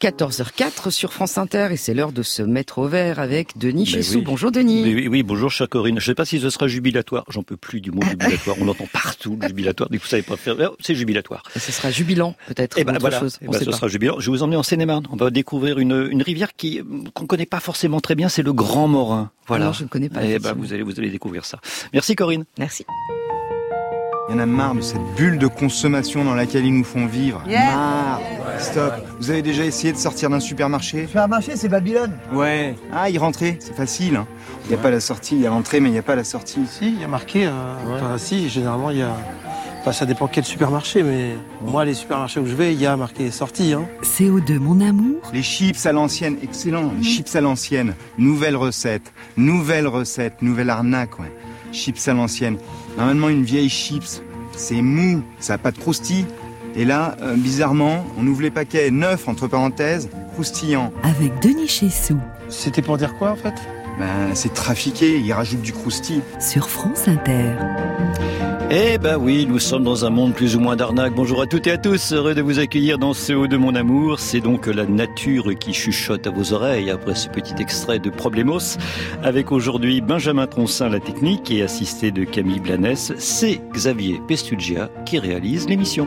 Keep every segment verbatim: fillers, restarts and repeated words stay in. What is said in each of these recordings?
quatorze heures quatre sur France Inter et c'est l'heure de se mettre au vert avec Denis Chessou. Oui. Bonjour Denis. Oui, oui, oui, bonjour chère Corinne. Je ne sais pas si ce sera jubilatoire. J'en peux plus du mot jubilatoire. On l'entend partout, le jubilatoire. Du coup, vous savez pas faire. C'est jubilatoire. Et ce sera jubilant peut-être. Et ben autre voilà. chose. Et On ben, sait ce pas. sera jubilant. Je vais vous emmener en Seine-et-Marne. On va découvrir une, une rivière qui qu'on connaît pas forcément très bien. C'est le Grand Morin. Voilà. Alors, je ne connais pas. Et ben vous allez vous allez découvrir ça. Merci Corinne. Merci. Il y en a marre de cette bulle de consommation dans laquelle ils nous font vivre. Yeah. Marre. Stop. Vous avez déjà essayé de sortir d'un supermarché ? Supermarché, c'est Babylone. Ouais. Ah, y rentrer, c'est facile. Hein. Il n'y a pas la sortie, il y a l'entrée, mais il n'y a pas la sortie. Si, il y a marqué. Euh, ouais. Enfin, si, généralement, il y a. Enfin, ça dépend quel supermarché, mais moi, les supermarchés où je vais, il y a marqué sortie. Hein. C O deux, mon amour. Les chips à l'ancienne, excellent. Les chips à l'ancienne, nouvelle recette, nouvelle recette, nouvelle arnaque, ouais. Chips à l'ancienne. Normalement, une vieille chips, c'est mou, ça n'a pas de croustille. Et là, euh, bizarrement, on ouvre les paquets neufs, entre parenthèses, croustillant. Avec Denis Chessou. C'était pour dire quoi, en fait ? Ben, c'est trafiqué, ils rajoutent du croustillant. Sur France Inter. Eh ben oui, nous sommes dans un monde plus ou moins d'arnaque. Bonjour à toutes et à tous, heureux de vous accueillir dans C O deux mon amour. C'est donc la nature qui chuchote à vos oreilles après ce petit extrait de Problemos. Avec aujourd'hui Benjamin Troncin, la technique, et assisté de Camille Blanes, c'est Xavier Pestugia qui réalise l'émission.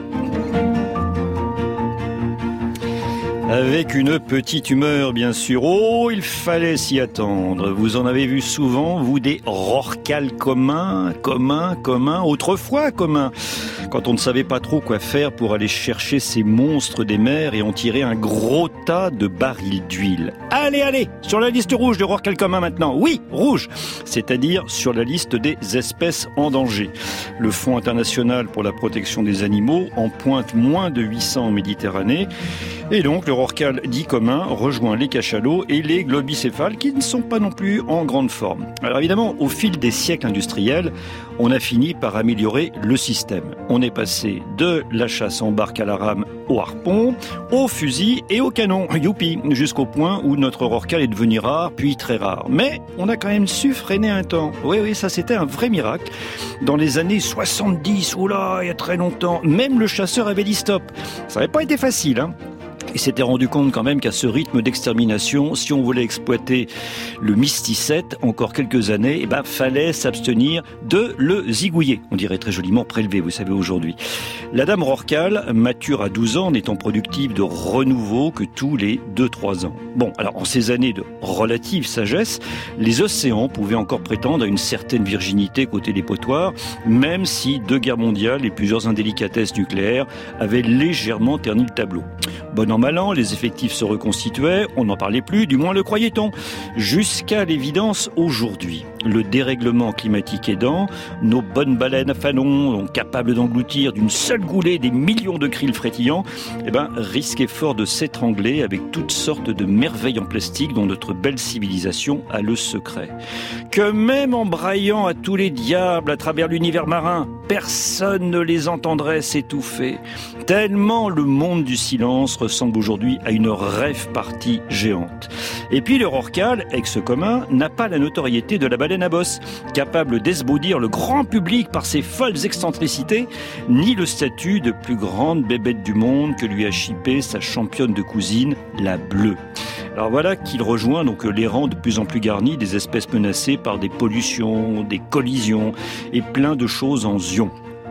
Avec une petite humeur, bien sûr. Oh, il fallait s'y attendre. Vous en avez vu souvent, vous, des rorquals communs, communs, communs, autrefois communs. Quand on ne savait pas trop quoi faire pour aller chercher ces monstres des mers et en tirer un gros tas de barils d'huile. Allez, allez, sur la liste rouge de rorquals communs maintenant. Oui, rouge, c'est-à-dire sur la liste des espèces en danger. Le Fonds international pour la protection des animaux en pointe moins de huit cents en Méditerranée. Et donc, le rorqual dit commun rejoint les cachalots et les globicéphales qui ne sont pas non plus en grande forme. Alors évidemment, au fil des siècles industriels, on a fini par améliorer le système. On est passé de la chasse en barque à la rame au harpon, au fusil et au canon. Youpi, jusqu'au point où notre rorqual est devenu rare, puis très rare. Mais on a quand même su freiner un temps. Oui, oui, ça c'était un vrai miracle. Dans les années soixante-dix, oula, il y a très longtemps, même le chasseur avait dit stop. Ça n'avait pas été facile, hein. Il s'était rendu compte quand même qu'à ce rythme d'extermination, si on voulait exploiter le mysticette encore quelques années, eh ben, fallait s'abstenir de le zigouiller. On dirait très joliment prélevé, vous savez, aujourd'hui. La dame rorqual, mature à douze ans, n'étant productive de renouveau que tous les deux trois ans. Bon, alors en ces années de relative sagesse, les océans pouvaient encore prétendre à une certaine virginité côté des potoirs, même si deux guerres mondiales et plusieurs indélicatesses nucléaires avaient légèrement terni le tableau. Bon an, mal an, les effectifs se reconstituaient, on n'en parlait plus, du moins le croyait-on. Jusqu'à l'évidence aujourd'hui. Le dérèglement climatique aidant, nos bonnes baleines à fanon, capables d'engloutir d'une seule goulée des millions de krill frétillants, eh ben, risquaient fort de s'étrangler avec toutes sortes de merveilles en plastique dont notre belle civilisation a le secret. Que même en braillant à tous les diables à travers l'univers marin, personne ne les entendrait s'étouffer. Tellement le monde du silence ressemble aujourd'hui à une rêve partie géante. Et puis le rorqual, ex commun, n'a pas la notoriété de la baleine à bosse, capable d'esbaudir le grand public par ses folles excentricités, ni le statut de plus grande bébête du monde que lui a chippé sa championne de cousine, la bleue. Alors voilà qu'il rejoint donc les rangs de plus en plus garnis des espèces menacées par des pollutions, des collisions et plein de choses en zion.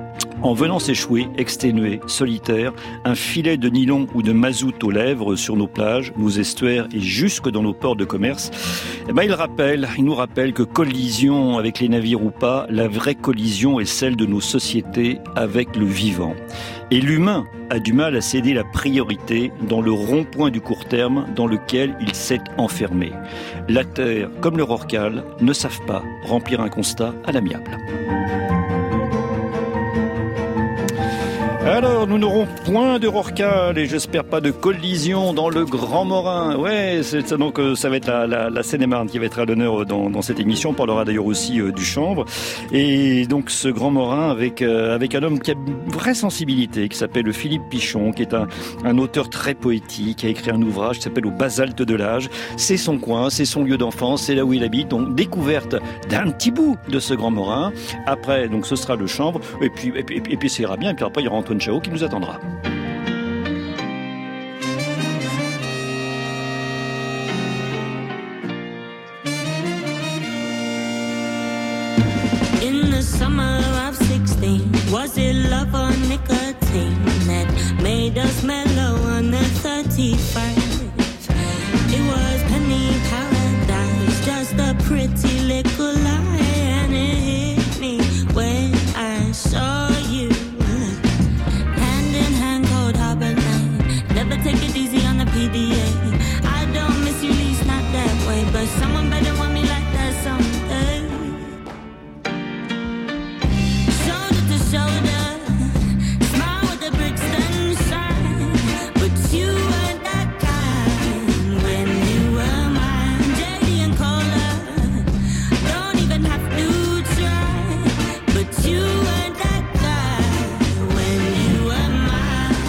En venant s'échouer, exténué, solitaire, un filet de nylon ou de mazout aux lèvres sur nos plages, nos estuaires et jusque dans nos ports de commerce, eh ben il rappelle, il nous rappelle que collision avec les navires ou pas, la vraie collision est celle de nos sociétés avec le vivant. Et l'humain a du mal à céder la priorité dans le rond-point du court terme dans lequel il s'est enfermé. La Terre, comme le rorqual, ne savent pas remplir un constat à l'amiable. Alors, nous n'aurons point de rorqual et j'espère pas de collision dans le Grand Morin. Ouais, c'est ça, donc ça va être la, la, la Seine-et-Marne qui va être à l'honneur dans, dans cette émission. On parlera d'ailleurs aussi euh, du chanvre. Et donc ce Grand Morin avec euh, avec un homme qui a une vraie sensibilité, qui s'appelle Philippe Pichon, qui est un, un auteur très poétique, qui a écrit un ouvrage qui s'appelle Au basalte de l'âge. C'est son coin, c'est son lieu d'enfance, c'est là où il habite. Donc découverte d'un petit bout de ce Grand Morin. Après, donc ce sera le chanvre. Et puis et puis, et puis ça ira bien. Et puis après, il y aura Antoine Chao qui nous attendra. summer of sixteen. Was it love or nicotine that made us mellow on the thirty-first? It was penny paradise, just a pretty little lie, and it hit me when I saw you. Hand in hand, cold harbor night. Never take it easy on the P D A. I don't miss you, least not that way, but someone better want me like that someday. Shoulder to shoulder, smile with the Brixton shine, but you were that kind when you were mine. J D and Cola, don't even have to try, but you were that guy when you were mine.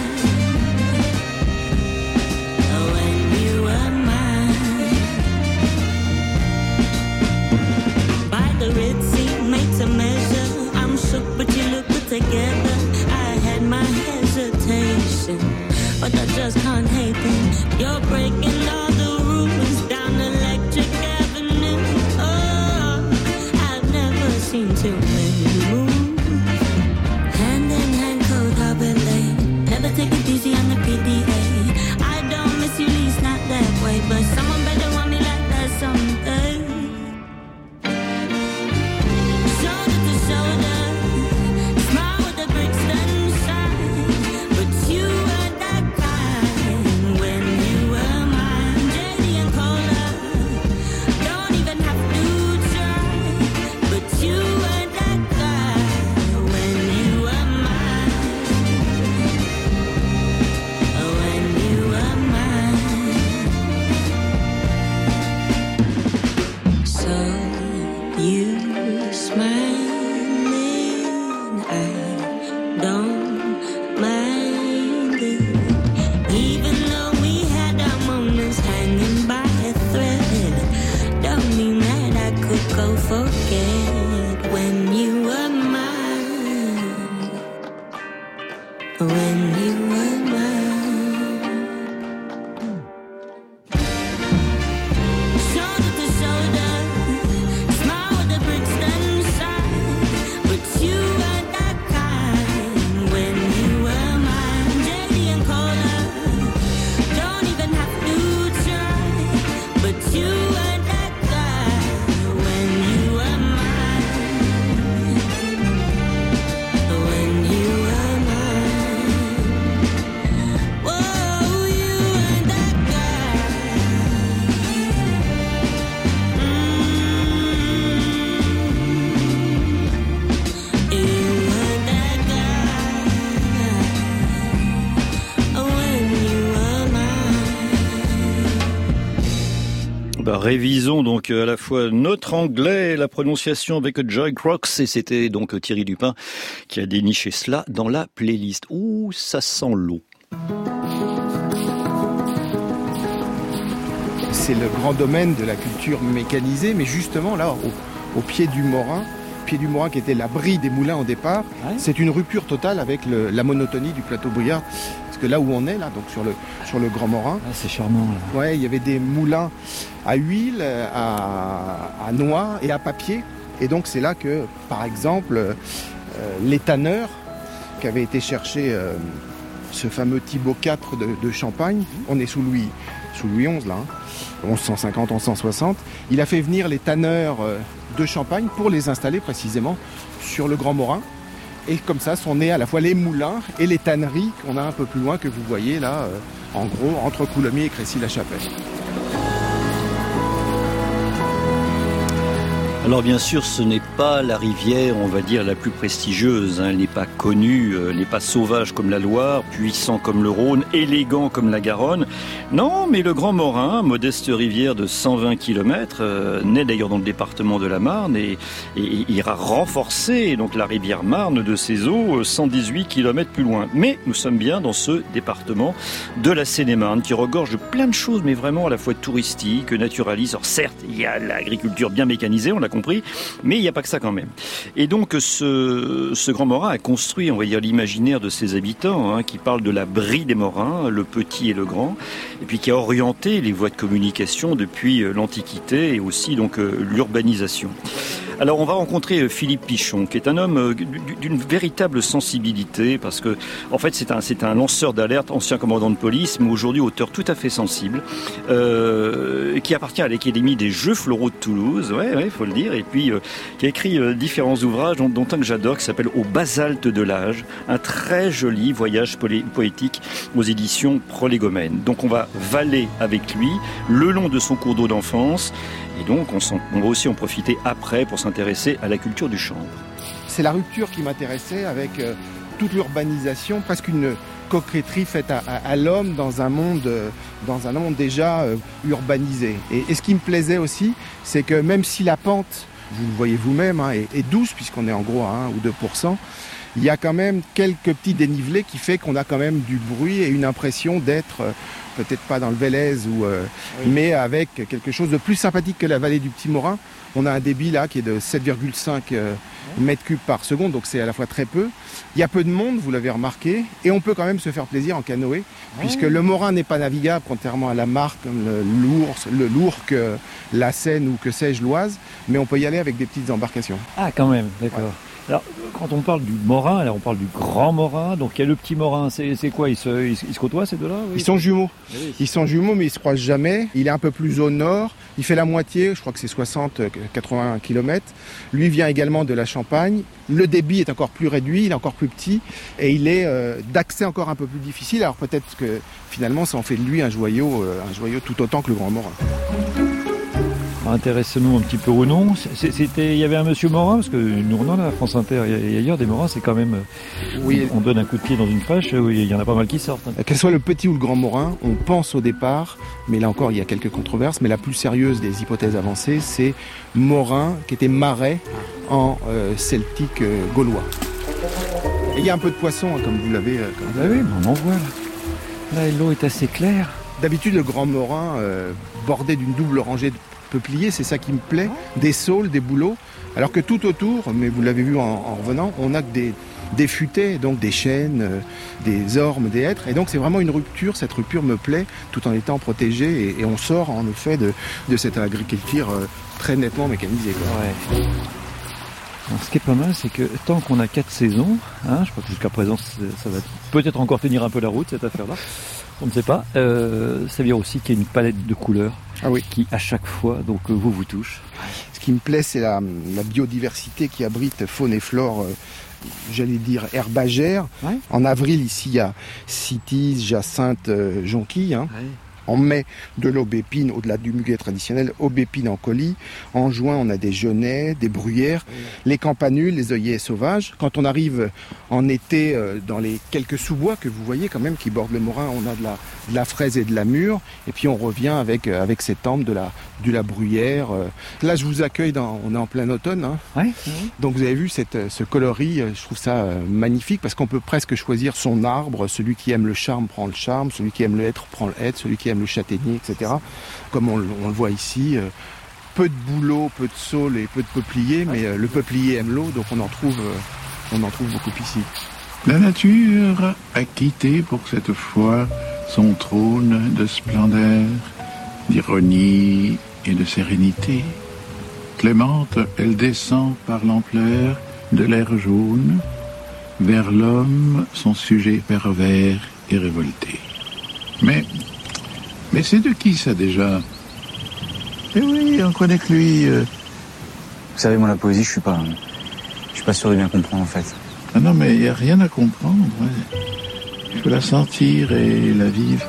Oh, when you were mine. By the Ritzy, made to measure. I'm shook, but you look good together. I had my hesitation, but I just can't hate them. You're breaking all the rules down Electric Avenue. Oh, I've never seen too many move. Hand in hand, cold harbor lane. Never take it easy on the P D A. I don't miss you, least not that way, but someone better want me like that someday. Shoulder to shoulder, smile with the Brixton shine, but you were that kind when you were mine. J D and Cola, don't even have to try, but you were that guy when you were mine. Oh, when you were mine. So you smiling, I don't mind it. Even though we had our moments hanging by a thread, don't mean that I could go forget when you were mine. When you were mine. Shoulder to shoulder, smile with the Brixton shine, but you were that kind when you were mine. J D and Cola, don't even have to try, but you were that guy when you were mine. When you were mine. Whoa, you were that guy. You were that guy when you were mine. Bah, révisons donc à la fois notre anglais et la prononciation avec Joy Crocs, et c'était donc Thierry Dupin qui a déniché cela dans la playlist. Ouh, ça sent l'eau. C'est le grand domaine de la culture mécanisée, mais justement là, au, au pied du Morin, pied du Morin qui était l'abri des moulins au départ, Ouais. c'est une rupture totale avec le- la monotonie du plateau Briard. Parce que là où on est, là, donc sur le, sur le Grand Morin, Ah, c'est charmant là. ouais, il y avait des moulins à huile, à, à noix et à papier. Et donc c'est là que, par exemple, euh, les tanneurs qui avaient été chercher euh, ce fameux Thibaut quatre de, de Champagne, on est sous Louis, sous Louis onze là, hein, onze cent cinquante, onze cent soixante, il a fait venir les tanneurs euh, de Champagne pour les installer précisément sur le Grand Morin. Et comme ça sont nés à la fois les moulins et les tanneries qu'on a un peu plus loin, que vous voyez là, euh, en gros, entre Coulommiers et Crécy-la-Chapelle. Alors bien sûr, ce n'est pas la rivière, on va dire, la plus prestigieuse. Hein. Elle n'est pas connue, euh, elle n'est pas sauvage comme la Loire, puissant comme le Rhône, élégant comme la Garonne. Non, mais le Grand Morin, modeste rivière de cent vingt kilomètres, euh, naît d'ailleurs dans le département de la Marne et, et, et ira renforcer donc la rivière Marne de ses eaux cent dix-huit kilomètres plus loin. Mais nous sommes bien dans ce département de la Seine-et-Marne qui regorge de plein de choses, mais vraiment à la fois touristiques, naturalistes. Alors certes, il y a l'agriculture bien mécanisée, on l'a compris, mais il n'y a pas que ça quand même. Et donc ce, ce Grand Morin a construit, on va dire, l'imaginaire de ses habitants, hein, qui parle de la Brie des Morins, le petit et le grand, et puis qui a orienté les voies de communication depuis l'Antiquité et aussi donc l'urbanisation. Alors on va rencontrer Philippe Pichon, qui est un homme d'une véritable sensibilité, parce que en fait c'est un, c'est un lanceur d'alerte, ancien commandant de police, mais aujourd'hui auteur tout à fait sensible, euh, qui appartient à l'Académie des Jeux Floraux de Toulouse, ouais, ouais, faut le dire, et puis euh, qui a écrit euh, différents ouvrages, dont, dont un que j'adore, qui s'appelle Au basalte de l'âge, un très joli voyage polé- poétique aux éditions Prolégomène. Donc on va valer avec lui le long de son cours d'eau d'enfance, et donc on, on va aussi en profiter après pour s'intéresser à la culture du chanvre. C'est la rupture qui m'intéressait avec euh, toute l'urbanisation, presque une coquetterie faite à, à, à l'homme dans un monde, euh, dans un monde déjà euh, urbanisé. Et, et ce qui me plaisait aussi, c'est que même si la pente, vous le voyez vous-même, hein, est, est douce, puisqu'on est en gros à un ou deux pour cent, il y a quand même quelques petits dénivelés qui fait qu'on a quand même du bruit et une impression d'être, euh, peut-être pas dans le Vélez, ou, euh, oui. mais avec quelque chose de plus sympathique que la vallée du Petit Morin. On a un débit là qui est de sept virgule cinq euh, mètres cubes par seconde, donc c'est à la fois très peu. Il y a peu de monde, vous l'avez remarqué, et on peut quand même se faire plaisir en canoë, ouais. puisque le Morin n'est pas navigable, contrairement à la Marque, comme le l'Ours, le l'Ourcq, la Seine ou que sais-je, l'Oise, mais on peut y aller avec des petites embarcations. Ah, quand même, d'accord. Ouais. Alors, quand on parle du Morin, alors on parle du Grand Morin, donc il y a le Petit Morin, c'est, c'est quoi, ils se, ils, ils se côtoient ces deux-là? Oui. Ils sont jumeaux, oui. ils sont jumeaux mais ils se croisent jamais. Il est un peu plus au nord, il fait la moitié, je crois que c'est soixante à quatre-vingts kilomètres. Lui vient également de la Champagne, le débit est encore plus réduit, il est encore plus petit, et il est euh, d'accès encore un peu plus difficile, alors peut-être que finalement ça en fait de lui un joyau, euh, un joyau tout autant que le Grand Morin. Intéressez-nous un petit peu au nom. C'était, il y avait un monsieur Morin, parce que nous on en a à France Inter et ailleurs des Morins, c'est quand même. Oui. On donne un coup de pied dans une crèche, oui, il y en a pas mal qui sortent. Qu'elle soit le petit ou le grand Morin, on pense au départ, mais là encore il y a quelques controverses, mais la plus sérieuse des hypothèses avancées, c'est Morin qui était marais en euh, celtique euh, gaulois. Et il y a un peu de poisson, hein, comme vous l'avez. Euh, comme ah bah oui, on en voit là. Là l'eau est assez claire. D'habitude le grand Morin euh, bordé d'une double rangée de peupliers, c'est ça qui me plaît, des saules, des bouleaux, alors que tout autour, mais vous l'avez vu en, en revenant, on a que des, des futaies, donc des chênes, euh, des ormes, des hêtres, et donc c'est vraiment une rupture, cette rupture me plaît, tout en étant protégée, et, et on sort en effet de, de cette agriculture euh, très nettement mécanisée. Quoi. Ouais. Alors, ce qui est pas mal, c'est que tant qu'on a quatre saisons, hein, je crois que jusqu'à présent ça va peut-être encore tenir un peu la route cette affaire-là, on ne sait pas, euh, ça veut dire aussi qu'il y a une palette de couleurs ah oui. qui à chaque fois donc vous vous touche. Ce qui me plaît, c'est la, la biodiversité qui abrite faune et flore, euh, j'allais dire herbagère. Ouais. En avril ici il y a cytis, jacinthe, euh, jonquille. Hein. Ouais. En mai, de l'aubépine, au-delà du muguet traditionnel, aubépine en colis. En juin, on a des genêts, des bruyères, oui. les campanules, les œillets sauvages. Quand on arrive en été, euh, dans les quelques sous-bois que vous voyez quand même, qui bordent le Morin, on a de la, de la fraise et de la mûre. Et puis on revient avec, euh, avec ces tempes de la, de la bruyère. Euh. Là, je vous accueille, dans, on est en plein automne. Hein. Oui, oui. Donc vous avez vu cette, ce coloris, je trouve ça euh, magnifique, parce qu'on peut presque choisir son arbre. Celui qui aime le charme prend le charme, celui qui aime le hêtre prend le hêtre, celui qui aime le châtaignier, et cetera. Comme on, on le voit ici, euh, peu de bouleaux, peu de saules et peu de peupliers, mais euh, le peuplier aime l'eau, donc on en trouve, euh, on en trouve beaucoup ici. La nature a quitté pour cette fois son trône de splendeur, d'ironie et de sérénité. Clémente, elle descend par l'ampleur de l'air jaune, vers l'homme, son sujet pervers et révolté. Mais Mais c'est de qui ça déjà? Eh oui, on connaît que lui. Euh... Vous savez, moi la poésie, je suis pas, je suis pas sûr de bien comprendre en fait. Ah non, mais il y a rien à comprendre. Ouais. Il faut la sentir et la vivre.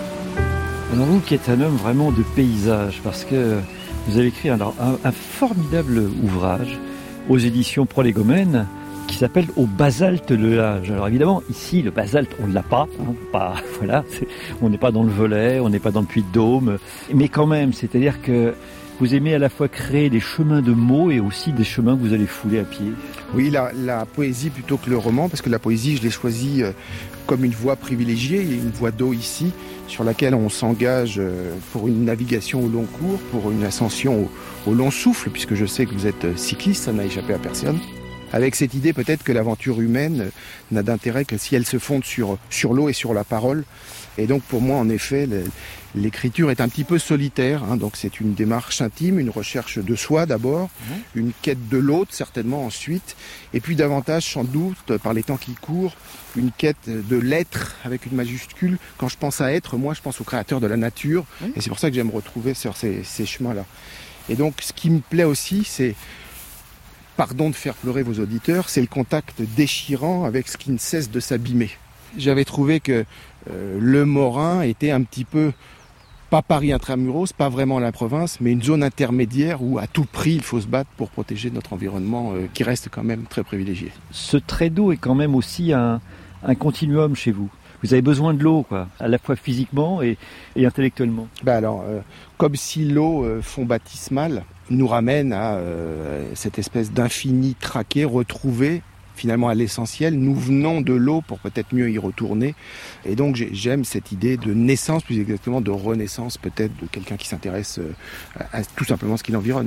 Alors vous qui êtes un homme vraiment de paysage, parce que vous avez écrit un, un, un formidable ouvrage aux éditions Prolégomène, qui s'appelle Au basalte de l'âge. Alors évidemment, ici, le basalte, on ne l'a pas. Hein, pas voilà, c'est, on n'est pas dans le Velay, on n'est pas dans le Puy-de-Dôme. Mais quand même, c'est-à-dire que vous aimez à la fois créer des chemins de mots et aussi des chemins que vous allez fouler à pied. Oui, la, la poésie plutôt que le roman, parce que la poésie, je l'ai choisie euh, comme une voie privilégiée. Il y a une voie d'eau ici, sur laquelle on s'engage euh, pour une navigation au long cours, pour une ascension au, au long souffle, puisque je sais que vous êtes cycliste, ça n'a échappé à personne. avec cette idée peut-être que l'aventure humaine n'a d'intérêt que si elle se fonde sur, sur l'eau et sur la parole. Et donc pour moi, en effet, le, l'écriture est un petit peu solitaire, hein, donc c'est une démarche intime, une recherche de soi d'abord, mmh. une quête de l'autre certainement ensuite, et puis davantage sans doute, par les temps qui courent, une quête de l'être avec une majuscule. Quand je pense à être, moi je pense au créateur de la nature, mmh. et c'est pour ça que j'aime me retrouver sur ces, ces chemins-là. Et donc ce qui me plaît aussi, c'est, pardon de faire pleurer vos auditeurs, c'est le contact déchirant avec ce qui ne cesse de s'abîmer. J'avais trouvé que euh, le Morin était un petit peu, pas Paris intramuros, pas vraiment la province, mais une zone intermédiaire où à tout prix il faut se battre pour protéger notre environnement euh, qui reste quand même très privilégié. Ce trait d'eau est quand même aussi un, un continuum chez vous. Vous avez besoin de l'eau, quoi, à la fois physiquement et, et intellectuellement. Ben alors, euh, comme si l'eau, euh, fond baptismal, nous ramène à euh, cette espèce d'infini traqué, retrouvé, finalement à l'essentiel. Nous venons de l'eau pour peut-être mieux y retourner. Et donc j'aime cette idée de naissance, plus exactement de renaissance peut-être de quelqu'un qui s'intéresse à, à tout simplement ce qui l'environne.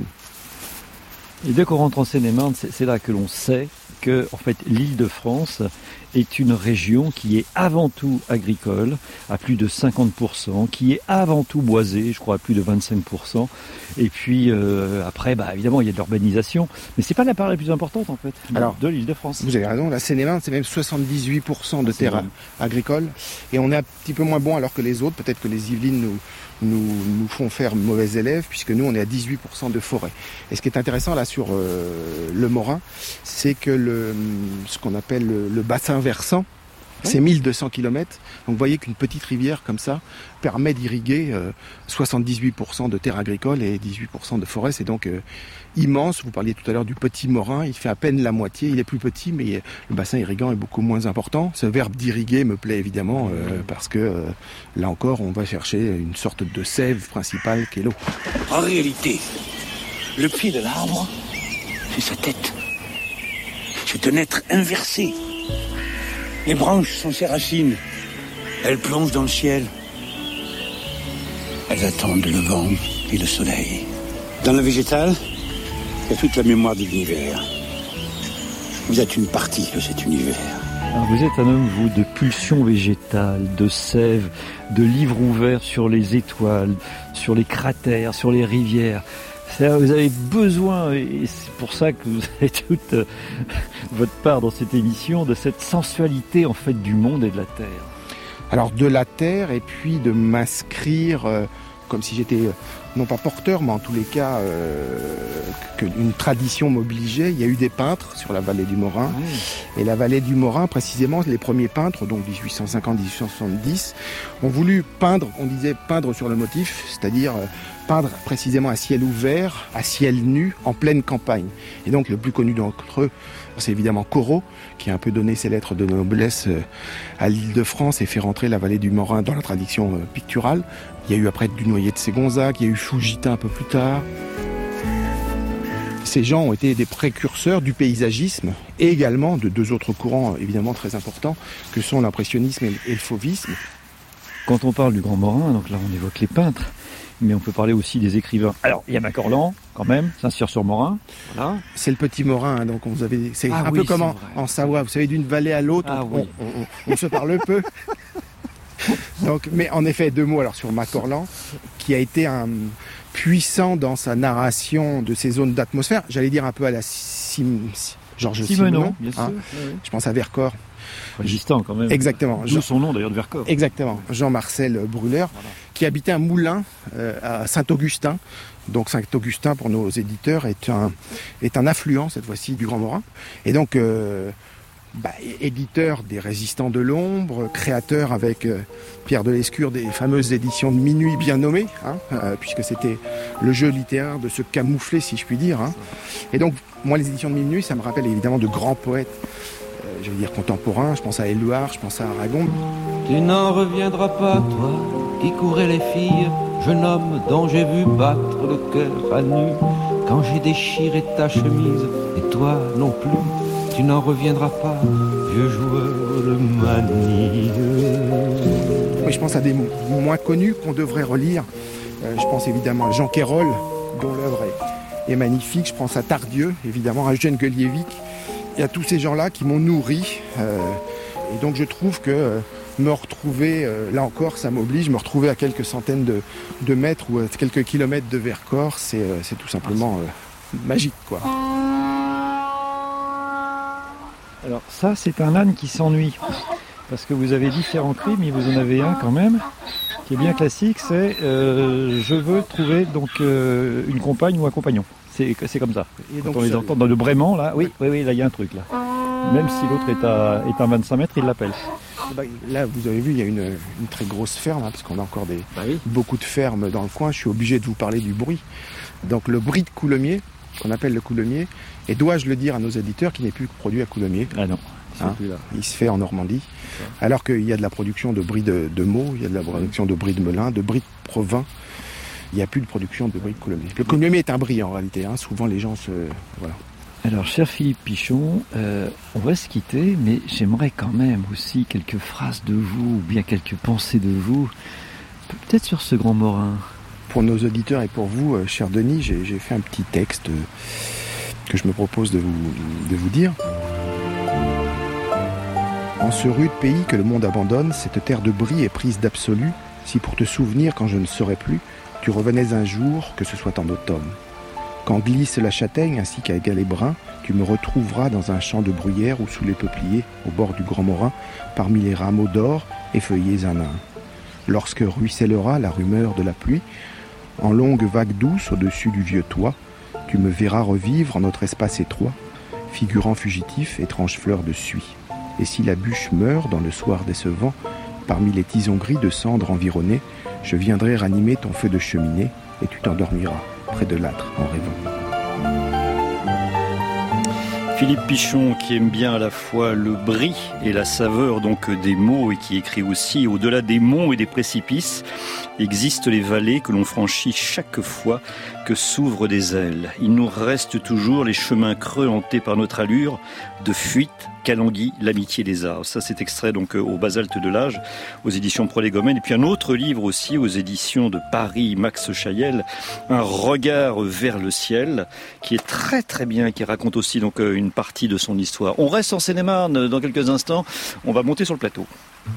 Et dès qu'on rentre en Seine-et-Marne, c'est, c'est là que l'on sait que en fait, l'Île-de-France est une région qui est avant tout agricole, à plus de cinquante pour cent, qui est avant tout boisée, je crois à plus de vingt-cinq pour cent. Et puis euh, après, bah, évidemment, il y a de l'urbanisation, mais c'est pas la part la plus importante en fait Alors, de l'Île-de-France. Vous avez raison, la Seine-et-Marne, c'est même soixante-dix-huit pour cent de terres agricoles, et on est un petit peu moins bon alors que les autres. Peut-être que les Yvelines nous Nous, nous font faire mauvais élèves, puisque nous on est à dix-huit pour cent de forêt. Et ce qui est intéressant là sur euh, le Morin, c'est que le, ce qu'on appelle le, le bassin versant, oui. c'est mille deux cents kilomètres. Donc vous voyez qu'une petite rivière comme ça permet d'irriguer euh, soixante-dix-huit pour cent de terres agricoles et dix-huit pour cent de forêt. C'est donc euh, immense. Vous parliez tout à l'heure du petit Morin, il fait à peine la moitié. Il est plus petit, mais le bassin irriguant est beaucoup moins important. Ce verbe d'irriguer me plaît évidemment euh, parce que euh, là encore, on va chercher une sorte de sève principale qui est l'eau. En réalité, le pied de l'arbre, c'est sa tête. C'est un être inversé. Les branches sont ses racines. Elles plongent dans le ciel. Elles attendent le vent et le soleil. Dans le végétal, il y a toute la mémoire de l'univers. Vous êtes une partie de cet univers. Alors vous êtes un homme, vous, de pulsions végétales, de sève, de livres ouverts sur les étoiles, sur les cratères, sur les rivières. C'est-à-dire, vous avez besoin, et c'est pour ça que vous avez toute euh, votre part dans cette émission, de cette sensualité en fait du monde et de la terre. Alors de la terre, et puis de m'inscrire euh, comme si j'étais euh, non pas porteur, mais en tous les cas euh, qu'une tradition m'obligeait. Il y a eu des peintres sur la vallée du Morin, oui. et la vallée du Morin, précisément, les premiers peintres, donc dix-huit cent cinquante à dix-huit cent soixante-dix, ont voulu peindre, on disait peindre sur le motif, c'est-à-dire euh, peindre précisément à ciel ouvert, à ciel nu, en pleine campagne. Et donc le plus connu d'entre eux, c'est évidemment Corot, qui a un peu donné ses lettres de noblesse à l'Île-de-France et fait rentrer la vallée du Morin dans la tradition picturale. Il y a eu après Dunoyer de Ségonzac, il y a eu Fujita un peu plus tard. Ces gens ont été des précurseurs du paysagisme et également de deux autres courants évidemment très importants que sont l'impressionnisme et le fauvisme. Quand on parle du Grand Morin, donc là on évoque les peintres, mais on peut parler aussi des écrivains. Alors, il y a Macorlan, quand même, Saint-Cyr-sur-Morin. Voilà. C'est le petit Morin, hein, donc on vous avait. C'est ah un oui, peu comme en, en Savoie, vous savez, d'une vallée à l'autre, ah on, oui. on, on, on se parle peu. Donc, mais en effet, deux mots alors sur Macorlan, qui a été un puissant dans sa narration de ces zones d'atmosphère. J'allais dire un peu à la Sim, Georges Simenon, bien sûr. Hein. Oui. Je pense à Vercors. Résistant quand même. Exactement. D'où son nom d'ailleurs de Vercors. Exactement. Jean-Marcel Brûler, voilà. qui habitait un moulin euh, à Saint-Augustin. Donc Saint-Augustin, pour nos éditeurs, est un, est un affluent, cette fois-ci, du Grand Morin. Et donc, euh, bah, éditeur des Résistants de l'ombre, créateur avec euh, Pierre de Lescure des fameuses éditions de Minuit bien nommées, hein, euh, puisque c'était le jeu littéraire de se camoufler, si je puis dire. Hein. Et donc, moi, les éditions de Minuit, ça me rappelle évidemment de grands poètes. Je veux dire contemporain, je pense à Éluard, je pense à Aragon. Tu n'en reviendras pas, toi, qui courais les filles, jeune homme dont j'ai vu battre le cœur à nu, quand j'ai déchiré ta chemise, et toi non plus, tu n'en reviendras pas, vieux joueur de manille. Oui, je pense à des moins connus qu'on devrait relire. Euh, je pense évidemment à Jean Quérol, dont l'œuvre est, est magnifique. Je pense à Tardieu, évidemment, à Eugène Gueliévic. il y a tous ces gens-là qui m'ont nourri. Euh, et donc je trouve que euh, me retrouver, euh, là encore, ça m'oblige, me retrouver à quelques centaines de, de mètres ou à quelques kilomètres de Vercors, c'est, euh, c'est tout simplement euh, magique, quoi. Alors ça, c'est un âne qui s'ennuie. Parce que vous avez différents cris, mais vous en avez un quand même, qui est bien classique, c'est euh, je veux trouver donc euh, une compagne ou un compagnon. C'est, c'est comme ça. Et donc, quand on les entend dans le braiement, là, oui, oui, oui, là, il y a un truc, là. Même si l'autre est à, est à vingt-cinq mètres, il l'appelle. Là, vous avez vu, il y a une, une très grosse ferme, hein, parce qu'on a encore des, bah oui. beaucoup de fermes dans le coin. Je suis obligé de vous parler du bruit. Donc le bruit de Coulommiers, qu'on appelle le Coulommiers, et dois-je le dire à nos éditeurs, qui n'est plus produit à Coulommiers. Ah non. Hein, il se fait en Normandie, alors qu'il y a de la production de brie de, de Meaux, il y a de la production de brie de Melun, de brie de Provins. Il n'y a plus de production de brie de Coulommiers. Le Coulommiers est un brie en réalité. Hein. Souvent les gens se voilà. Alors, cher Philippe Pichon, euh, on va se quitter, mais j'aimerais quand même aussi quelques phrases de vous, ou bien quelques pensées de vous, peut-être sur ce grand Morin. Pour nos auditeurs et pour vous, euh, cher Denis, j'ai, j'ai fait un petit texte euh, que je me propose de vous, de vous dire. En ce rude pays que le monde abandonne, cette terre de brie est prise d'absolu, si pour te souvenir quand je ne serai plus, tu revenais un jour, que ce soit en automne. Quand glisse la châtaigne ainsi qu'à galets bruns, tu me retrouveras dans un champ de bruyère ou sous les peupliers, au bord du Grand Morin, parmi les rameaux d'or effeuillés un à un. Lorsque ruissellera la rumeur de la pluie, en longues vagues douces au-dessus du vieux toit, tu me verras revivre en notre espace étroit, figurant fugitif, étrange fleur de suie. Et si la bûche meurt dans le soir décevant, parmi les tisons gris de cendres environnés, je viendrai ranimer ton feu de cheminée et tu t'endormiras près de l'âtre en rêvant. Philippe Pichon, qui aime bien à la fois le brie et la saveur donc des mots, et qui écrit aussi: au-delà des monts et des précipices, existent les vallées que l'on franchit chaque fois que s'ouvrent des ailes. Il nous reste toujours les chemins creux hantés par notre allure de fuite qu'alanguit l'amitié des arts. Ça, c'est extrait donc au Basalte de l'Âge, aux éditions Prolégomène. Et puis un autre livre aussi aux éditions de Paris, Max Chayel, Un regard vers le ciel, qui est très très bien, qui raconte aussi donc une partie de son histoire. On reste en Seine-et-Marne dans quelques instants. On va monter sur le plateau.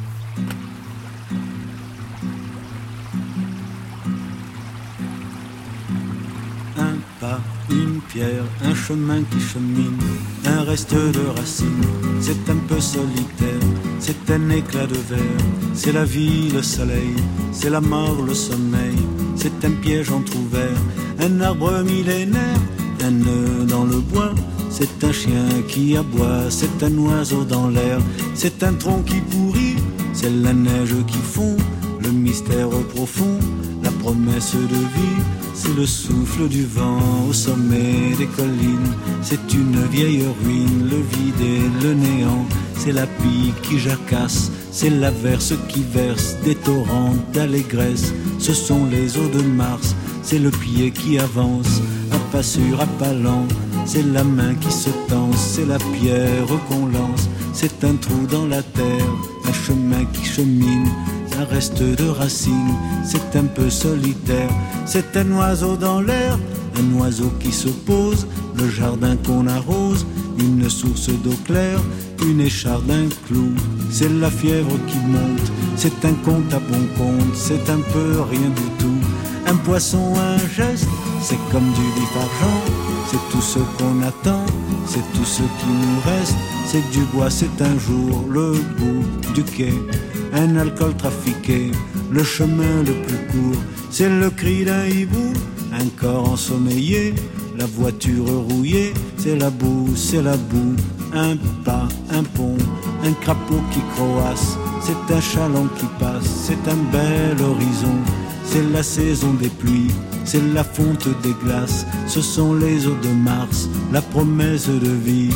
Un pas, une pierre, un chemin qui chemine, un reste de racines, c'est un peu solitaire, c'est un éclat de verre, c'est la vie, le soleil, c'est la mort, le sommeil, c'est un piège entrouvert, un arbre millénaire, un nœud dans le bois, c'est un chien qui aboie, c'est un oiseau dans l'air, c'est un tronc qui pourrit, c'est la neige qui fond, le mystère profond, la promesse de vie, c'est le souffle du vent au sommet des collines, c'est une vieille ruine, le vide et le néant, c'est la pie qui jacasse, c'est l'averse qui verse des torrents d'allégresse, ce sont les eaux de Mars, c'est le pied qui avance, à pas sûr, à pas lent, c'est la main qui se tense, c'est la pierre qu'on lance, c'est un trou dans la terre, un chemin qui chemine, un reste de racines, c'est un peu solitaire, c'est un oiseau dans l'air, un oiseau qui se pose, le jardin qu'on arrose, une source d'eau claire, une écharde, un clou, c'est la fièvre qui monte, c'est un conte à bon compte, c'est un peu rien du tout, un poisson, un geste, c'est comme du vif argent, c'est tout ce qu'on attend, c'est tout ce qui nous reste, c'est du bois, c'est un jour, le bout du quai, un alcool trafiqué, le chemin le plus court, c'est le cri d'un hibou, un corps ensommeillé, la voiture rouillée, c'est la boue, c'est la boue, un pas, un pont, un crapaud qui croasse, c'est un chaland qui passe, c'est un bel horizon, c'est la saison des pluies, c'est la fonte des glaces, ce sont les eaux de Mars, la promesse de vie.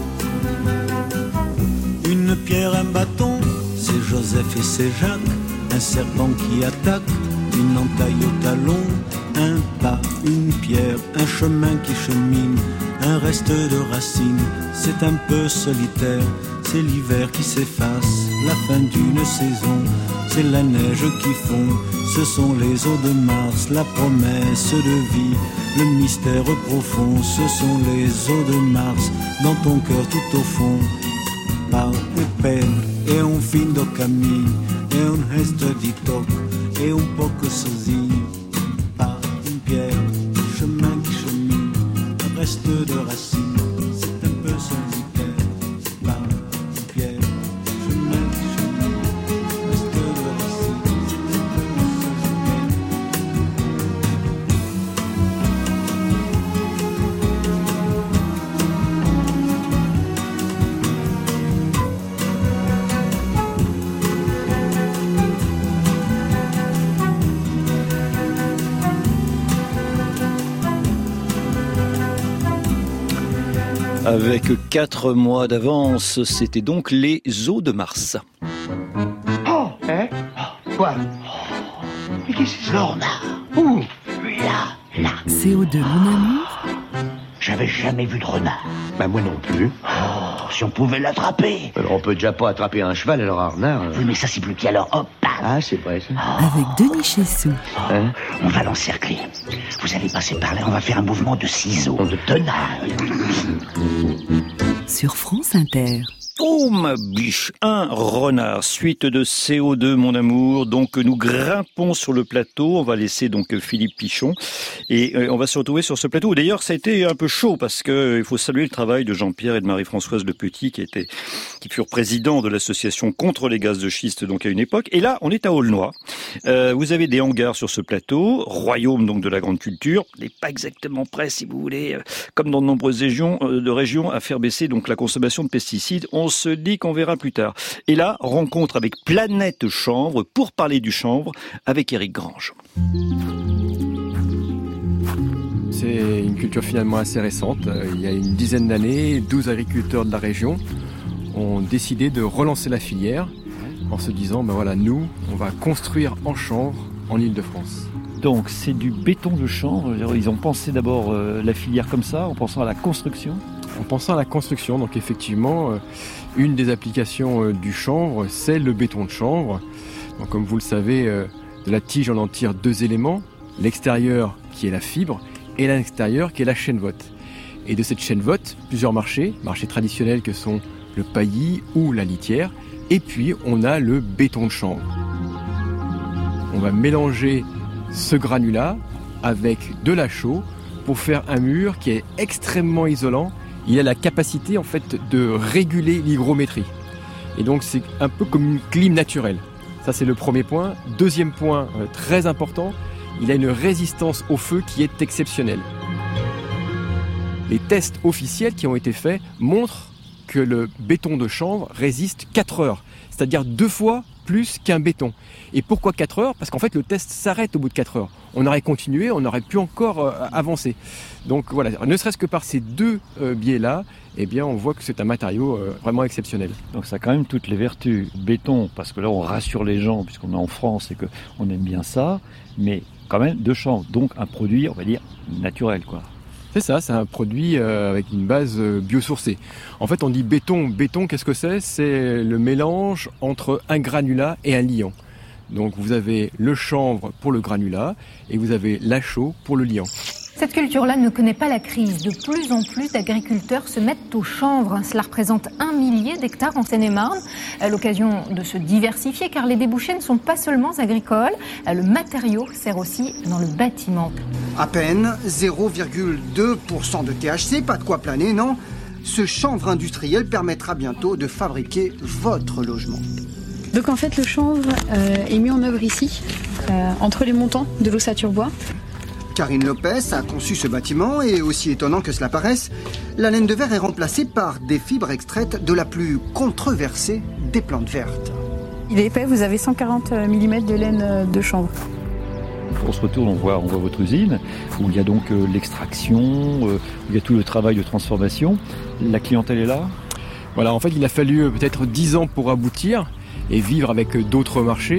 Et c'est Jacques, un serpent qui attaque, une entaille au talon, un pas, une pierre, un chemin qui chemine, un reste de racines, c'est un peu solitaire, c'est l'hiver qui s'efface, la fin d'une saison, c'est la neige qui fond, ce sont les eaux de Mars, la promesse de vie, le mystère profond, ce sont les eaux de Mars, dans ton cœur tout au fond, par e peine, e un fin do caminho, e un resto di toque, et un pouco sozinho, par une pierre, chemin qui chemine, un reste de racines, c'est un peu solitaire, par une pierre, chemin qui chemine, un reste de racines, c'est un Avec quatre mois d'avance, c'était donc les eaux de Mars. Oh, hein oh, quoi oh, mais qu'est-ce que c'est Lorna? Où? Là, là. C O deux, mon amour. J'avais jamais vu de renard. Bah moi non plus. Oh, si on pouvait l'attraper. Alors on peut déjà pas attraper un cheval, alors un renard. Euh... Oui, mais ça c'est plus petit, alors hop. Ah, c'est vrai ça. Oh. Avec Denis Chessou. Hein? On va l'encercler. Vous allez passer par là, on va faire un mouvement de ciseaux, de tenaille. Sur France Inter. Oh ma biche, un renard, suite de C O deux mon amour, donc nous grimpons sur le plateau, on va laisser donc Philippe Pichon et euh, on va se retrouver sur ce plateau. D'ailleurs ça a été un peu chaud parce que euh, il faut saluer le travail de Jean-Pierre et de Marie-Françoise Le Petit qui étaient, qui furent présidents de l'association contre les gaz de schiste donc à une époque. Et là on est à Aulnois, euh, vous avez des hangars sur ce plateau, royaume donc de la grande culture, n'est pas exactement prêt si vous voulez, euh, comme dans de nombreuses régions, euh, de régions à faire baisser donc la consommation de pesticides. On On se dit qu'on verra plus tard. Et là, rencontre avec Planète Chanvre pour parler du chanvre avec Éric Grange. C'est une culture finalement assez récente. Il y a une dizaine d'années, douze agriculteurs de la région ont décidé de relancer la filière en se disant, ben voilà, nous, on va construire en chanvre en Île-de-France. Donc c'est du béton de chanvre. Ils ont pensé d'abord euh, la filière comme ça, en pensant à la construction. En pensant à la construction, donc effectivement, euh, une des applications euh, du chanvre, c'est le béton de chanvre. Donc comme vous le savez, euh, de la tige, on en tire deux éléments. L'extérieur qui est la fibre et l'intérieur qui est la chaîne-vote. Et de cette chaîne-vote, plusieurs marchés, marchés traditionnels que sont le paillis ou la litière. Et puis on a le béton de chanvre. On va mélanger ce granulat avec de la chaux pour faire un mur qui est extrêmement isolant. Il a la capacité en fait de réguler l'hygrométrie. Et donc c'est un peu comme une clim naturelle. Ça c'est le premier point. Deuxième point euh, très important, il a une résistance au feu qui est exceptionnelle. Les tests officiels qui ont été faits montrent que le béton de chanvre résiste quatre heures, c'est-à-dire deux fois plus qu'un béton. Et pourquoi quatre heures? Parce qu'en fait le test s'arrête au bout de quatre heures. On aurait continué, on aurait pu encore euh, avancer. Donc voilà, ne serait-ce que par ces deux euh, biais-là, eh bien on voit que c'est un matériau euh, vraiment exceptionnel. Donc ça a quand même toutes les vertus. Béton, parce que là on rassure les gens puisqu'on est en France et qu'on aime bien ça, mais quand même de chanvre, donc un produit, on va dire, naturel quoi. C'est ça, c'est un produit euh, avec une base euh, biosourcée. En fait, on dit béton. Béton, qu'est-ce que c'est? C'est le mélange entre un granulat et un liant. Donc vous avez le chanvre pour le granulat et vous avez la chaux pour le liant. Cette culture-là ne connaît pas la crise. De plus en plus d'agriculteurs se mettent au chanvre. Cela représente un millier d'hectares en Seine-et-Marne. À l'occasion de se diversifier, car les débouchés ne sont pas seulement agricoles. Le matériau sert aussi dans le bâtiment. À peine zéro virgule deux pour cent de T H C, pas de quoi planer, non? Ce chanvre industriel permettra bientôt de fabriquer votre logement. Donc en fait, le chanvre euh, est mis en œuvre ici, euh, entre les montants de l'ossature bois. Karine Lopez a conçu ce bâtiment et, aussi étonnant que cela paraisse, la laine de verre est remplacée par des fibres extraites de la plus controversée des plantes vertes. Il est épais, vous avez cent quarante millimètres de laine de chanvre. On se retourne, on voit, on voit votre usine, où il y a donc euh, l'extraction, euh, où il y a tout le travail de transformation. La clientèle est là? Voilà, en fait, il a fallu peut-être dix ans pour aboutir et vivre avec d'autres marchés.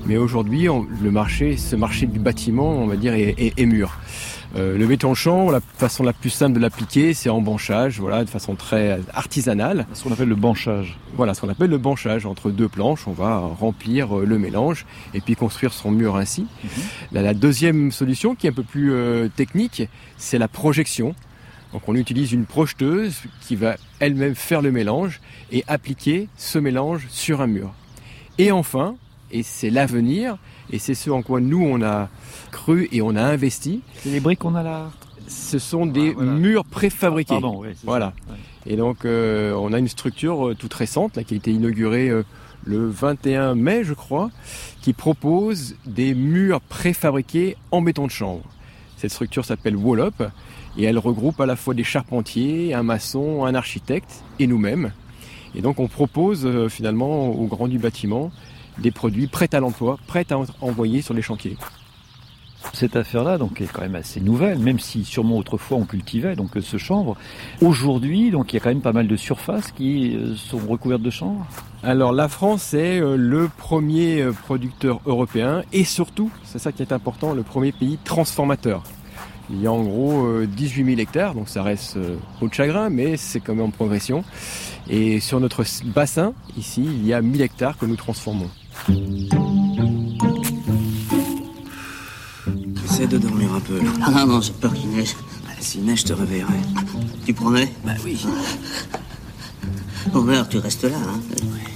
Mais aujourd'hui, on, le marché, ce marché du bâtiment, on va dire, est, est, est mûr. Euh, le béton de chanvre, la façon la plus simple de l'appliquer, c'est en banchage, voilà, de façon très artisanale. Ce qu'on appelle le banchage. Voilà, ce qu'on appelle le banchage. Entre deux planches, on va remplir le mélange et puis construire son mur ainsi. Mmh. La, la deuxième solution, qui est un peu plus euh, technique, c'est la projection. Donc on utilise une projeteuse qui va elle-même faire le mélange et appliquer ce mélange sur un mur. Et enfin, et c'est l'avenir, et c'est ce en quoi nous on a cru et on a investi. C'est les briques qu'on a là. Ce sont des ah, voilà. murs préfabriqués. Pardon, oui, c'est voilà. Ça. Ouais. Et donc euh, on a une structure euh, toute récente là, qui a été inaugurée euh, le vingt et un mai, je crois, qui propose des murs préfabriqués en béton de chanvre. Cette structure s'appelle Wallop et elle regroupe à la fois des charpentiers, un maçon, un architecte et nous-mêmes. Et donc on propose euh, finalement au grand du bâtiment des produits prêts à l'emploi, prêts à envoyer sur les chantiers. Cette affaire-là, donc, est quand même assez nouvelle, même si sûrement autrefois on cultivait donc ce chanvre. Aujourd'hui, donc, il y a quand même pas mal de surfaces qui sont recouvertes de chanvre. Alors la France est le premier producteur européen et surtout, c'est ça qui est important, le premier pays transformateur. Il y a en gros dix-huit mille hectares, donc ça reste peau de chagrin, mais c'est quand même en progression. Et sur notre bassin, ici, il y a mille hectares que nous transformons. Essaie de dormir un peu. Ah non, non, j'ai peur qu'il neige. S'il neige, je te réveillerai. Tu promets? Bah oui. On meurt, tu restes là, hein.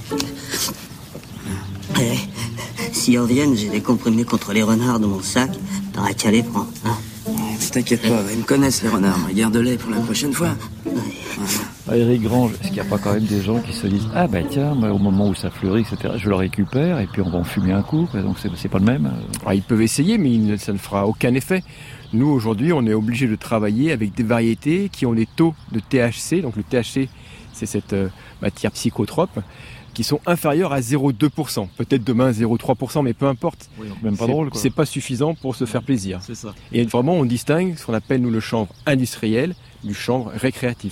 Oui. Eh, si en viennent, j'ai des comprimés contre les renards dans mon sac. T'auras qu'à les prendre, hein. Mais t'inquiète pas, ils me connaissent les renards. Garde-les pour la prochaine fois. Oui. Ah, Éric Grange, est-ce qu'il n'y a pas quand même des gens qui se disent « Ah ben tiens, moi, au moment où ça fleurit, et cetera, je le récupère et puis on va en fumer un coup, donc c'est, c'est pas le même ?» Alors, ils peuvent essayer, mais ça ne fera aucun effet. Nous, aujourd'hui, on est obligé de travailler avec des variétés qui ont des taux de T H C. Donc le T H C, c'est cette euh, matière psychotrope, qui sont inférieurs à zéro virgule deux pour cent. Peut-être demain zéro virgule trois pour cent, mais peu importe. Oui, même pas c'est, drôle, quoi. C'est pas suffisant pour se faire plaisir. C'est ça. Et vraiment, on distingue ce qu'on appelle, nous, le chanvre industriel du chanvre récréatif.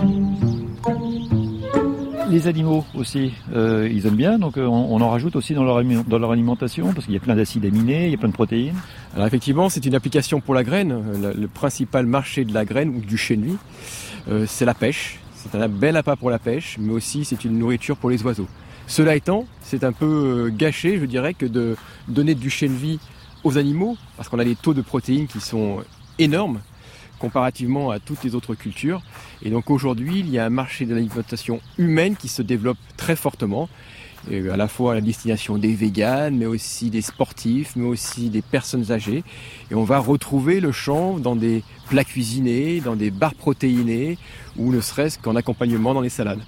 Les animaux aussi, euh, ils aiment bien, donc euh, on, on en rajoute aussi dans leur, dans leur alimentation, parce qu'il y a plein d'acides aminés, il y a plein de protéines. Alors effectivement, c'est une application pour la graine. Le, le principal marché de la graine ou du chènevis, euh, c'est la pêche. C'est un bel appât pour la pêche, mais aussi c'est une nourriture pour les oiseaux. Cela étant, c'est un peu gâché, je dirais, que de donner du chènevis aux animaux, parce qu'on a des taux de protéines qui sont énormes, comparativement à toutes les autres cultures. Et donc aujourd'hui, il y a un marché de l'alimentation humaine qui se développe très fortement, et à la fois à la destination des véganes, mais aussi des sportifs, mais aussi des personnes âgées. Et on va retrouver le chanvre dans des plats cuisinés, dans des barres protéinées, ou ne serait-ce qu'en accompagnement dans les salades.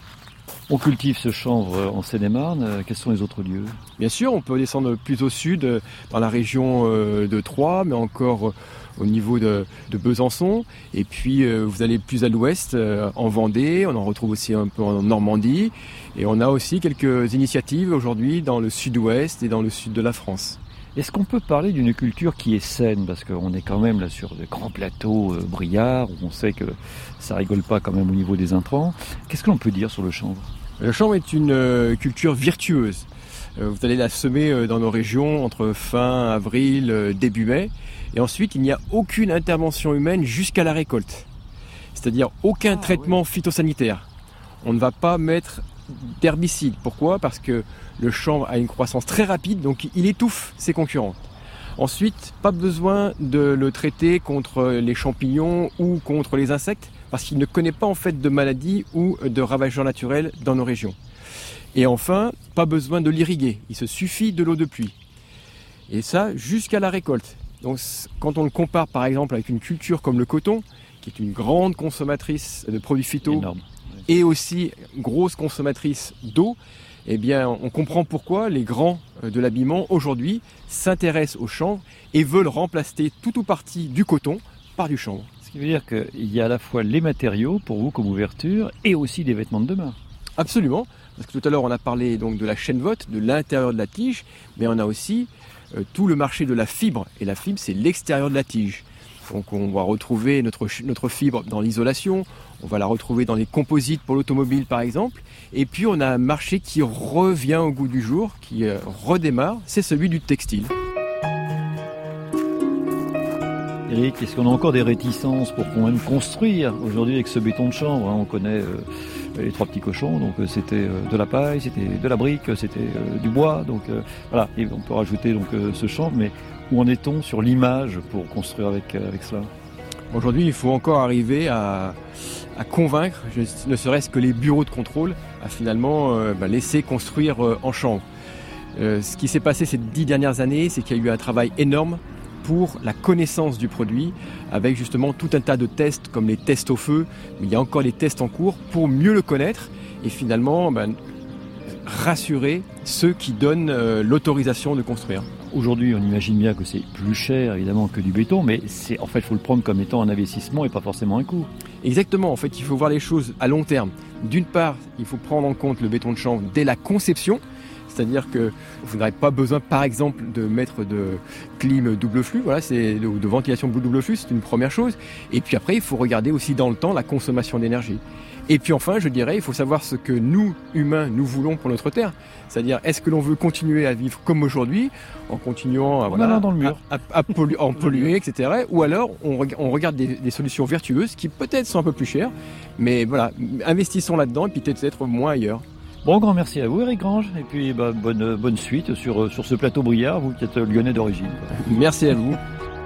On cultive ce chanvre en Seine-et-Marne. Quels sont les autres lieux? Bien sûr, on peut descendre plus au sud, dans la région de Troyes, mais encore au niveau de, de Besançon. Et puis, euh, vous allez plus à l'ouest, euh, en Vendée. On en retrouve aussi un peu en Normandie. Et on a aussi quelques initiatives aujourd'hui dans le sud-ouest et dans le sud de la France. Est-ce qu'on peut parler d'une culture qui est saine? Parce qu'on est quand même là sur de grands plateaux euh, brillards, où on sait que ça rigole pas quand même au niveau des intrants. Qu'est-ce que l'on peut dire sur le chanvre? Le chanvre est une euh, culture vertueuse. Euh, vous allez la semer euh, dans nos régions entre fin avril, euh, début mai. Et ensuite, il n'y a aucune intervention humaine jusqu'à la récolte. C'est-à-dire aucun ah, traitement oui. phytosanitaire. On ne va pas mettre d'herbicide. Pourquoi? Parce que le chanvre a une croissance très rapide, donc il étouffe ses concurrents. Ensuite, pas besoin de le traiter contre les champignons ou contre les insectes, parce qu'il ne connaît pas en fait de maladies ou de ravageurs naturels dans nos régions. Et enfin, pas besoin de l'irriguer. Il se suffit de l'eau de pluie. Et ça, jusqu'à la récolte. Donc, quand on le compare par exemple avec une culture comme le coton, qui est une grande consommatrice de produits phyto, énorme, et aussi grosse consommatrice d'eau, eh bien, on comprend pourquoi les grands de l'habillement aujourd'hui s'intéressent au chanvre et veulent remplacer tout ou partie du coton par du chanvre. Ce qui veut dire qu'il y a à la fois les matériaux pour vous comme ouverture et aussi des vêtements de demain. Absolument, parce que tout à l'heure on a parlé donc de la chaîne-vote, de l'intérieur de la tige, mais on a aussi euh, tout le marché de la fibre. Et la fibre, c'est l'extérieur de la tige. Donc on va retrouver notre, notre fibre dans l'isolation, on va la retrouver dans les composites pour l'automobile par exemple. Et puis on a un marché qui revient au goût du jour, qui euh, redémarre, c'est celui du textile. Eric, est-ce qu'on a encore des réticences pour quand même construire aujourd'hui avec ce béton de chanvre, hein? On connaît euh, les trois petits cochons, donc euh, c'était euh, de la paille, c'était de la brique, c'était euh, du bois, donc euh, voilà, et on peut rajouter donc euh, ce chanvre, mais où en est-on sur l'image pour construire avec, euh, avec cela? Aujourd'hui, il faut encore arriver à, à convaincre, ne serait-ce que les bureaux de contrôle, à finalement euh, bah, laisser construire euh, en chanvre. Euh, ce qui s'est passé ces dix dernières années, c'est qu'il y a eu un travail énorme pour la connaissance du produit, avec justement tout un tas de tests, comme les tests au feu, mais il y a encore les tests en cours pour mieux le connaître et finalement ben, rassurer ceux qui donnent euh, l'autorisation de construire. Aujourd'hui, on imagine bien que c'est plus cher évidemment que du béton, mais c'est, en fait, il faut le prendre comme étant un investissement et pas forcément un coût. Exactement, en fait, il faut voir les choses à long terme. D'une part, il faut prendre en compte le béton de chanvre dès la conception. C'est-à-dire que vous n'aurez pas besoin, par exemple, de mettre de clim double flux, voilà, c'est de, de ventilation double flux, c'est une première chose. Et puis après, il faut regarder aussi dans le temps la consommation d'énergie. Et puis enfin, je dirais, il faut savoir ce que nous, humains, nous voulons pour notre Terre. C'est-à-dire, est-ce que l'on veut continuer à vivre comme aujourd'hui, en continuant à, voilà, dans le mur. à, à, à pollu- en polluer, et cetera. Ou alors, on, reg- on regarde des, des solutions vertueuses qui peut-être sont un peu plus chères, mais voilà, investissons là-dedans et puis peut-être moins ailleurs. Bon, grand merci à vous, Eric Grange, et puis bah, bonne, bonne suite sur, sur ce plateau Briard, vous qui êtes lyonnais d'origine. Merci à vous.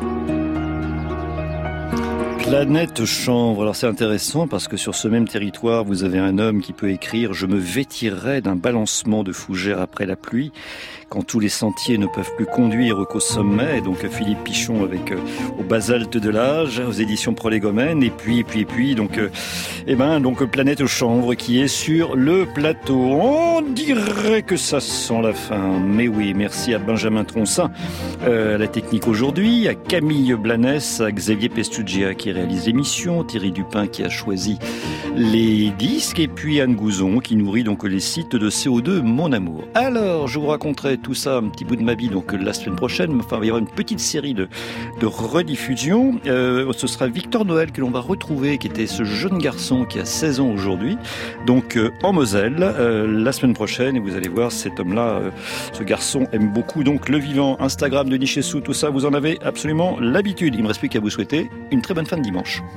Planète chanvre. Alors c'est intéressant parce que sur ce même territoire, vous avez un homme qui peut écrire « Je me vêtirai d'un balancement de fougères après la pluie ». Quand tous les sentiers ne peuvent plus conduire qu'au sommet, donc Philippe Pichon avec euh, au basalte de l'âge, aux éditions Prolégomène, et puis, et puis, et puis, donc, euh, eh ben, donc Planète chanvre qui est sur le plateau. On dirait que ça sent la fin, mais oui, merci à Benjamin Troncin, euh, à la technique aujourd'hui, à Camille Blanès, à Xavier Pestugia qui réalise l'émission, Thierry Dupin qui a choisi les disques, et puis Anne Gouzon qui nourrit donc les sites de C O deux Mon Amour. Alors, je vous raconterai tout ça, un petit bout de ma vie, donc la semaine prochaine. Enfin, il va y avoir une petite série de, de rediffusions. Euh, ce sera Victor Noël que l'on va retrouver, qui était ce jeune garçon qui a seize ans aujourd'hui, donc euh, en Moselle, euh, la semaine prochaine. Et vous allez voir, cet homme-là, euh, ce garçon aime beaucoup donc le vivant. Instagram de Nichessou, tout ça, vous en avez absolument l'habitude. Il ne me reste plus qu'à vous souhaiter une très bonne fin de dimanche.